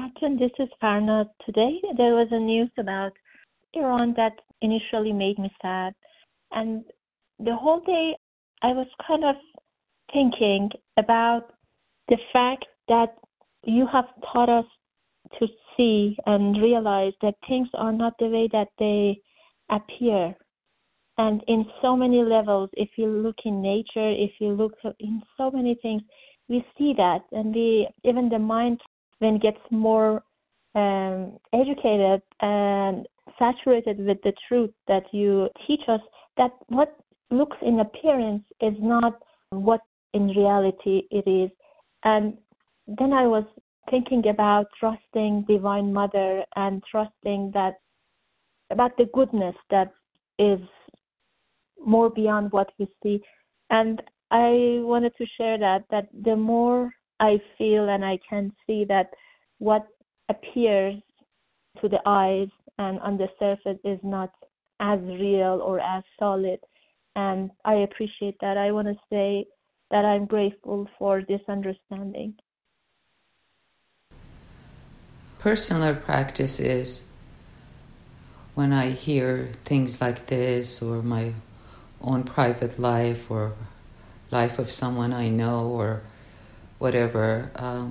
Catherine, this is Farna. Today there was a news about Iran that initially made me sad. And the whole day I was kind of thinking about the fact that you have taught us to see and realize that things are not the way that they appear. And in so many levels, if you look in nature, if you look in so many things, we see that. And even the mind, when it gets more educated and saturated with the truth that you teach us, that what looks in appearance is not what in reality it is. And then I was thinking about trusting Divine Mother and trusting that about the goodness that is more beyond what we see. And I wanted to share that the more I feel and I can see that what appears to the eyes and on the surface is not as real or as solid. And I appreciate that. I want to say that I'm grateful for this understanding. Personal practice is when I hear things like this, or my own private life, or life of someone I know, or whatever,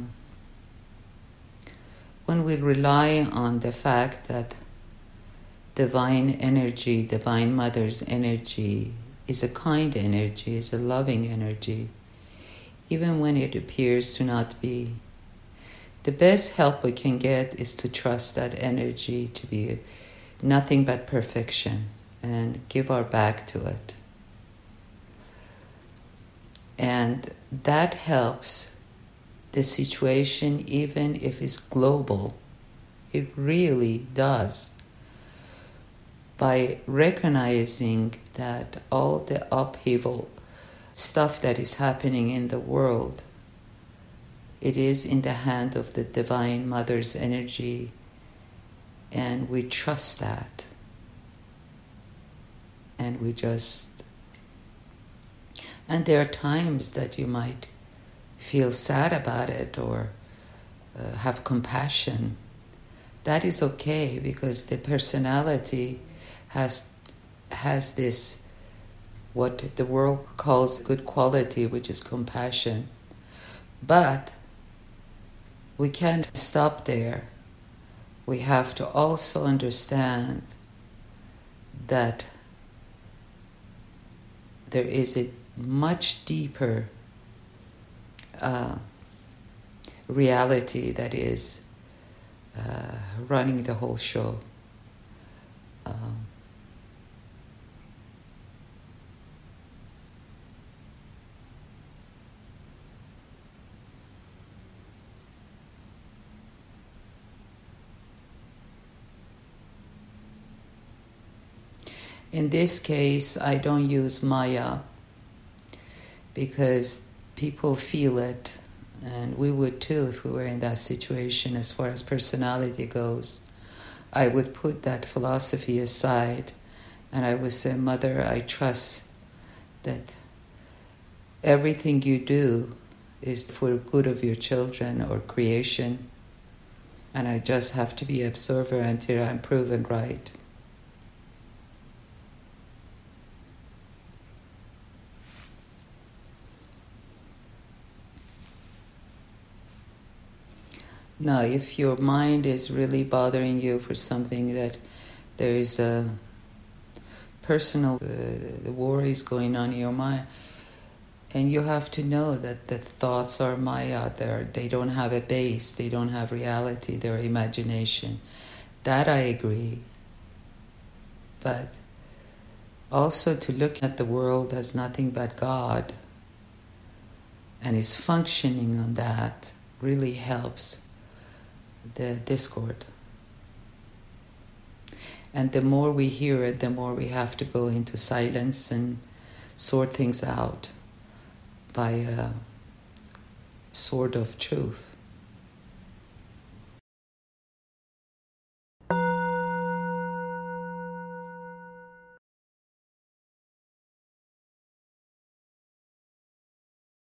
when we rely on the fact that divine energy, Divine Mother's energy, is a kind energy, is a loving energy, even when it appears to not be. The best help we can get is to trust that energy to be nothing but perfection and give our back to it. And that helps the situation, even if it's global. It really does. By recognizing that all the upheaval stuff that is happening in the world, it is in the hand of the Divine Mother's energy, and we trust that. And and there are times that you might feel sad about it or have compassion. That is okay, because the personality has this, what the world calls good quality, which is compassion. But we can't stop there. We have to also understand that there is a much deeper reality that is running the whole show. In this case, I don't use Maya because people feel it, and we would too if we were in that situation. As far as personality goes, I would put that philosophy aside and I would say, Mother, I trust that everything you do is for good of your children or creation, and I just have to be observer until I'm proven right. Now, if your mind is really bothering you for something that there is a personal the worries going on in your mind, and you have to know that the thoughts are Maya. They don't have a base. They don't have reality. They're imagination. That I agree. But also to look at the world as nothing but God and is functioning on that really helps the discord. And the more we hear it, the more we have to go into silence and sort things out by a sword of truth.